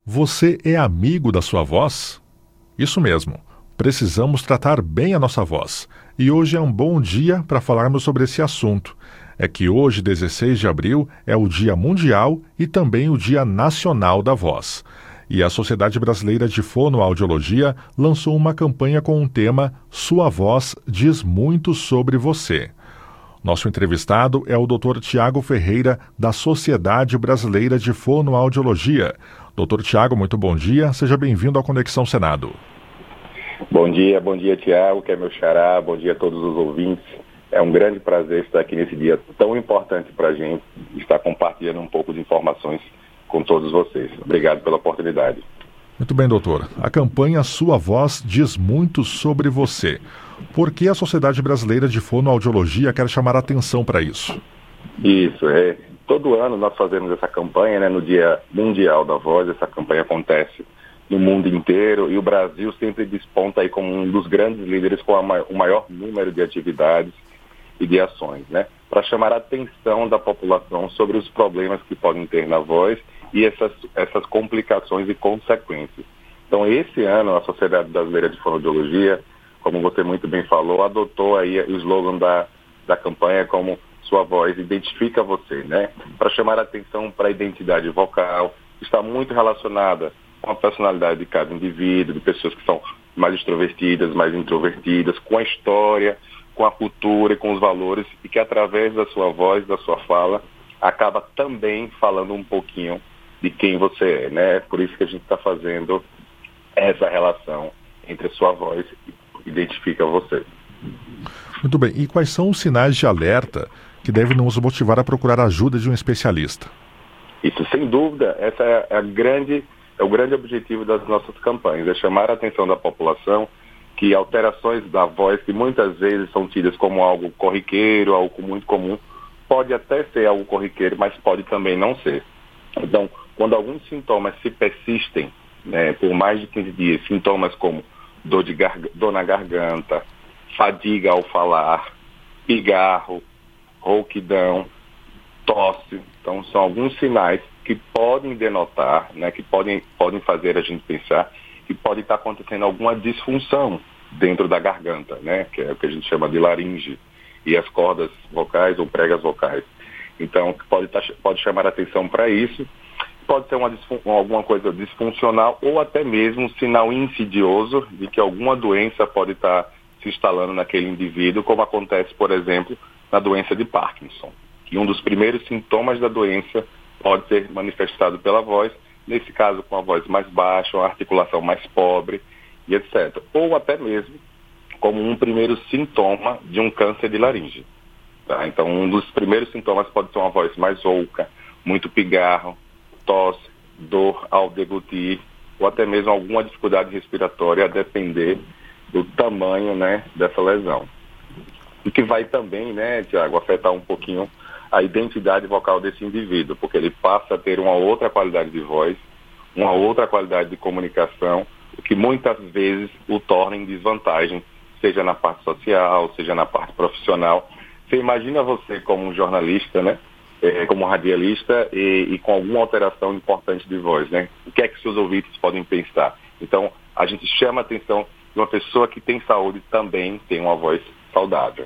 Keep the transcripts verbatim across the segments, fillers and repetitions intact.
Você é amigo da sua voz? Isso mesmo, precisamos tratar bem a nossa voz. E hoje é um bom dia para falarmos sobre esse assunto. É que hoje, dezesseis de abril, é o Dia Mundial e também o Dia Nacional da Voz. E a Sociedade Brasileira de Fonoaudiologia lançou uma campanha com o tema Sua Voz Diz Muito Sobre Você. Nosso entrevistado é o doutor Tiago Ferreira, da Sociedade Brasileira de Fonoaudiologia. doutor Tiago, muito bom dia. Seja bem-vindo ao Conexão Senado. Bom dia, bom dia, Tiago, que é meu xará. Bom dia a todos os ouvintes. É um grande prazer estar aqui nesse dia tão importante para a gente, estar compartilhando um pouco de informações com todos vocês. Obrigado pela oportunidade. Muito bem, doutor. A campanha Sua Voz Diz Muito Sobre Você. Por que a Sociedade Brasileira de Fonoaudiologia quer chamar a atenção para isso? Isso, é. Todo ano nós fazemos essa campanha, né, no Dia Mundial da Voz. Essa campanha acontece no mundo inteiro e o Brasil sempre desponta aí como um dos grandes líderes com a ma- o maior número de atividades e de ações, né, para chamar a atenção da população sobre os problemas que podem ter na voz e essas, essas complicações e consequências. Então, esse ano, a Sociedade Brasileira de Fonoaudiologia, como você muito bem falou, adotou aí o slogan da, da campanha como Sua Voz Identifica Você, né? Para chamar a atenção para a identidade vocal, que está muito relacionada com a personalidade de cada indivíduo, de pessoas que são mais extrovertidas, mais introvertidas, com a história, com a cultura e com os valores, e que através da sua voz, da sua fala, acaba também falando um pouquinho de quem você é, né? Por isso que a gente está fazendo essa relação entre a sua voz e identifica você. Muito bem. E quais são os sinais de alerta que devem nos motivar a procurar a ajuda de um especialista? Isso, sem dúvida, essa é, a grande, é o grande objetivo das nossas campanhas, é chamar a atenção da população que alterações da voz, que muitas vezes são tidas como algo corriqueiro, algo muito comum, pode até ser algo corriqueiro, mas pode também não ser. Então, quando alguns sintomas se persistem, né, por mais de quinze dias, sintomas como dor, de garg- dor na garganta, fadiga ao falar, pigarro, rouquidão, tosse, então são alguns sinais que podem denotar, né, que podem, podem fazer a gente pensar que pode estar acontecendo alguma disfunção dentro da garganta, né, que é o que a gente chama de laringe, e as cordas vocais ou pregas vocais. Então, pode, tá, pode chamar a atenção para isso, pode ser uma disfun- alguma coisa disfuncional ou até mesmo um sinal insidioso de que alguma doença pode estar se instalando naquele indivíduo, como acontece, por exemplo, na doença de Parkinson. E um dos primeiros sintomas da doença pode ser manifestado pela voz, nesse caso com a voz mais baixa, uma articulação mais pobre e etcétera. Ou até mesmo como um primeiro sintoma de um câncer de laringe. Tá? Então, um dos primeiros sintomas pode ser uma voz mais rouca, muito pigarro, tosse, dor ao deglutir, ou até mesmo alguma dificuldade respiratória, a depender do tamanho, né, dessa lesão. O que vai também, né, Tiago, afetar um pouquinho a identidade vocal desse indivíduo, porque ele passa a ter uma outra qualidade de voz, uma outra qualidade de comunicação, o que muitas vezes o torna em desvantagem, seja na parte social, seja na parte profissional. Você imagina você como um jornalista, né, é, como um radialista e, e com alguma alteração importante de voz, né? O que é que seus ouvintes podem pensar? Então, a gente chama a atenção de uma pessoa que tem saúde também tem uma voz saudável.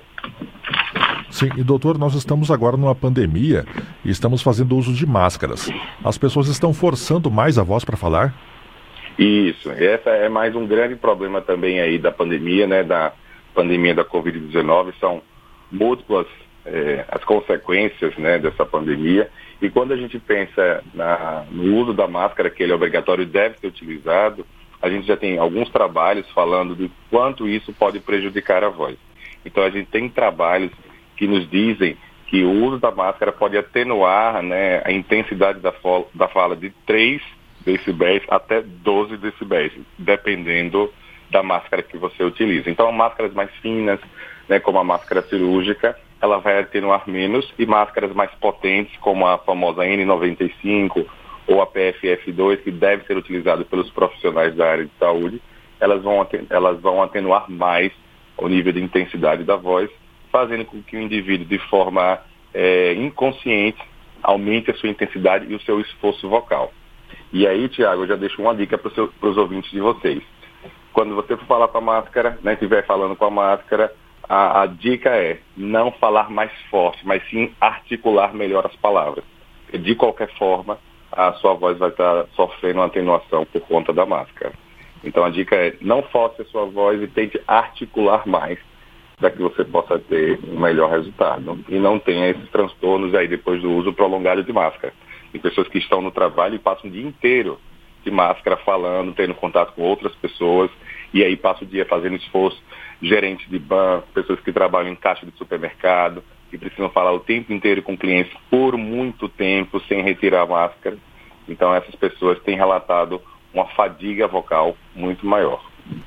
Sim, e doutor, nós estamos agora numa pandemia e estamos fazendo uso de máscaras. As pessoas estão forçando mais a voz para falar? Isso, essa é mais um grande problema também aí da pandemia, né, da pandemia da covid dezenove, são múltiplas eh, as consequências, né, dessa pandemia, e quando a gente pensa na, no uso da máscara, que ele é obrigatório e deve ser utilizado, a gente já tem alguns trabalhos falando de quanto isso pode prejudicar a voz. Então a gente tem trabalhos que nos dizem que o uso da máscara pode atenuar, né, a intensidade da, fo- da fala de três decibéis até doze decibéis, dependendo da máscara que você utiliza. Então, máscaras mais finas, né, como a máscara cirúrgica, ela vai atenuar menos, e máscaras mais potentes, como a famosa N noventa e cinco ou a P F F dois, que deve ser utilizada pelos profissionais da área de saúde, elas vão, aten- elas vão atenuar mais o nível de intensidade da voz, fazendo com que o indivíduo, de forma é, inconsciente, aumente a sua intensidade e o seu esforço vocal. E aí, Tiago, eu já deixo uma dica para os ouvintes de vocês. Quando você for falar com a máscara, né, estiver falando com a máscara, a, a dica é não falar mais forte, mas sim articular melhor as palavras. De qualquer forma, a sua voz vai estar sofrendo uma atenuação por conta da máscara. Então a dica é não force a sua voz e tente articular mais para que você possa ter um melhor resultado. E não tenha esses transtornos aí depois do uso prolongado de máscara. Tem pessoas que estão no trabalho e passam o dia inteiro de máscara falando, tendo contato com outras pessoas, e aí passa o dia fazendo esforço, gerentes de banco, pessoas que trabalham em caixa de supermercado, que precisam falar o tempo inteiro com clientes por muito tempo sem retirar a máscara. Então essas pessoas têm relatado uma fadiga vocal muito maior.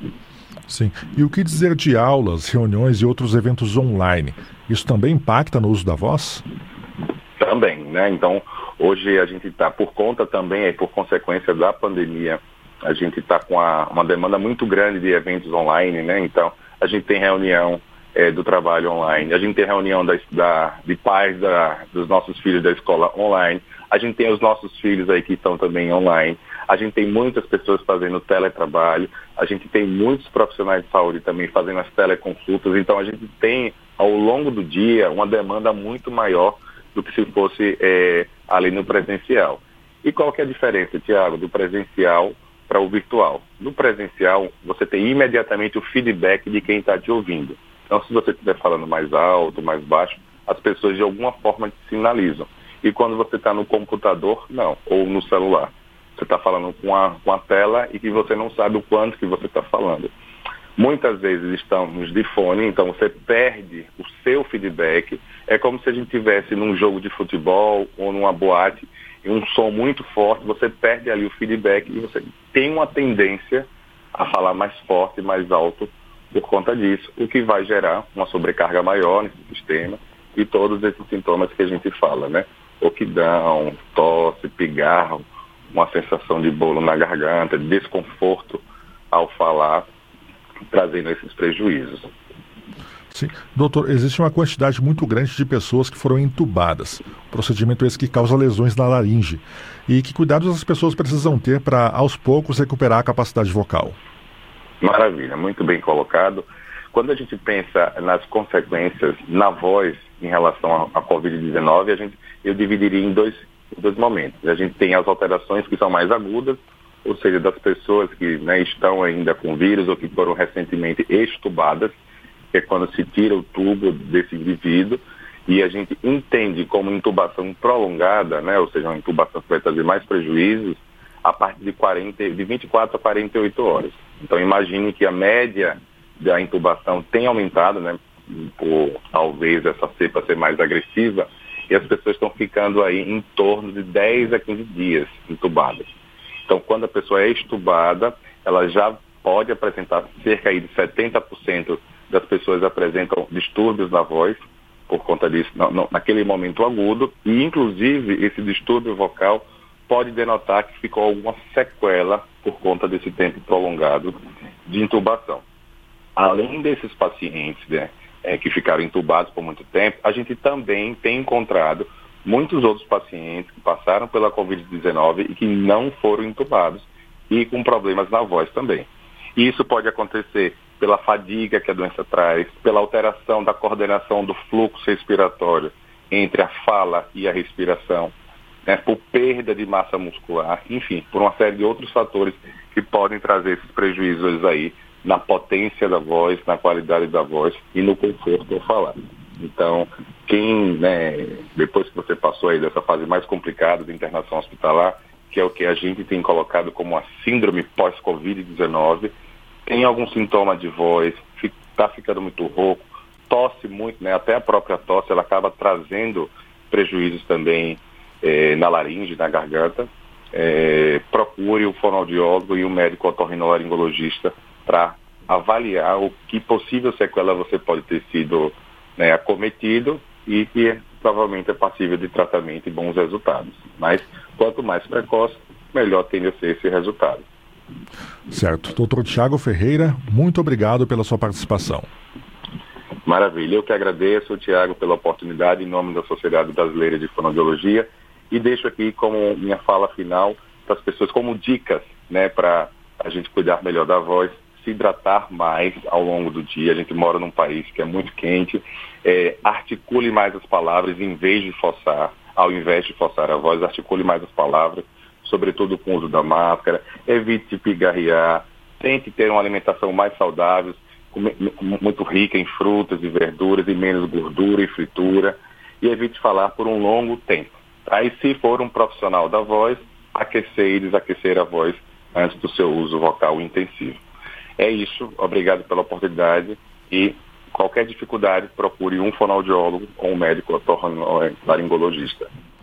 Sim. E o que dizer de aulas, reuniões e outros eventos online? Isso também impacta no uso da voz? Também, né? Então, hoje a gente está, por conta também, por consequência da pandemia, a gente está com a, uma demanda muito grande de eventos online, né? Então, a gente tem reunião é, do trabalho online, a gente tem reunião da, da, de pais da, dos nossos filhos da escola online, a gente tem os nossos filhos aí que estão também online, a gente tem muitas pessoas fazendo teletrabalho, a gente tem muitos profissionais de saúde também fazendo as teleconsultas, então a gente tem, ao longo do dia, uma demanda muito maior do que se fosse é, ali no presencial. E qual que é a diferença, Tiago, do presencial para o virtual? No presencial, você tem imediatamente o feedback de quem está te ouvindo. Então, se você estiver falando mais alto, mais baixo, as pessoas de alguma forma te sinalizam. E quando você está no computador, não, ou no celular. Você está falando com a, com a tela e que você não sabe o quanto que você está falando. Muitas vezes estamos de fone, então você perde o seu feedback. É como se a gente estivesse num jogo de futebol ou numa boate e um som muito forte, você perde ali o feedback e você tem uma tendência a falar mais forte, mais alto por conta disso, o que vai gerar uma sobrecarga maior nesse sistema e todos esses sintomas que a gente fala, né? Oquidão, tosse, pigarro, uma sensação de bolo na garganta, de desconforto ao falar, trazendo esses prejuízos. Sim. Doutor, existe uma quantidade muito grande de pessoas que foram entubadas. O procedimento esse que causa lesões na laringe. E que cuidados as pessoas precisam ter para, aos poucos, recuperar a capacidade vocal? Maravilha, muito bem colocado. Quando a gente pensa nas consequências na voz em relação à covid dezenove, a gente, eu dividiria em dois, dois momentos. A gente tem as alterações que são mais agudas, ou seja, das pessoas que, né, estão ainda com vírus ou que foram recentemente extubadas, que é quando se tira o tubo desse indivíduo, e a gente entende como intubação prolongada, né, ou seja, uma intubação que vai trazer mais prejuízos, a partir de, quarenta, de vinte e quatro a quarenta e oito horas. Então imagine que a média da intubação tem aumentado, né, por talvez essa cepa ser mais agressiva, e as pessoas estão ficando aí em torno de dez a quinze dias intubadas. Então, quando a pessoa é extubada, ela já pode apresentar, cerca aí de setenta por cento das pessoas apresentam distúrbios na voz, por conta disso, no, no, naquele momento agudo, e inclusive esse distúrbio vocal pode denotar que ficou alguma sequela por conta desse tempo prolongado de intubação. Além desses pacientes, né, é, que ficaram intubados por muito tempo, a gente também tem encontrado muitos outros pacientes que passaram pela covid dezenove e que não foram intubados e com problemas na voz também. E isso pode acontecer pela fadiga que a doença traz, pela alteração da coordenação do fluxo respiratório entre a fala e a respiração, né, por perda de massa muscular, enfim, por uma série de outros fatores que podem trazer esses prejuízos aí na potência da voz, na qualidade da voz e no conforto ao falar. Então, quem, né, depois que você passou aí dessa fase mais complicada de internação hospitalar, que é o que a gente tem colocado como a síndrome pós-covid dezenove, tem algum sintoma de voz, está ficando muito rouco, tosse muito, né, até a própria tosse, ela acaba trazendo prejuízos também eh, na laringe, na garganta, eh, procure o fonoaudiólogo e o médico otorrinolaringologista para avaliar o que possível sequela você pode ter sido, né, acometido e que provavelmente é passível de tratamento e bons resultados. Mas quanto mais precoce, melhor tende a ser esse resultado. Certo. doutor Tiago Ferreira, muito obrigado pela sua participação. Maravilha. Eu que agradeço, Tiago, pela oportunidade em nome da Sociedade Brasileira de Fonoaudiologia e deixo aqui como minha fala final para as pessoas como dicas, né, para a gente cuidar melhor da voz, se hidratar mais ao longo do dia. A gente mora num país que é muito quente, é, articule mais as palavras em vez de forçar, ao invés de forçar a voz, articule mais as palavras, sobretudo com o uso da máscara, evite pigarrear, tente ter uma alimentação mais saudável, muito rica em frutas e verduras e menos gordura e fritura, e evite falar por um longo tempo. Aí, se for um profissional da voz, aquecer e desaquecer a voz antes do seu uso vocal intensivo. É isso, obrigado pela oportunidade e qualquer dificuldade procure um fonoaudiólogo ou um médico otorrinolaringologista.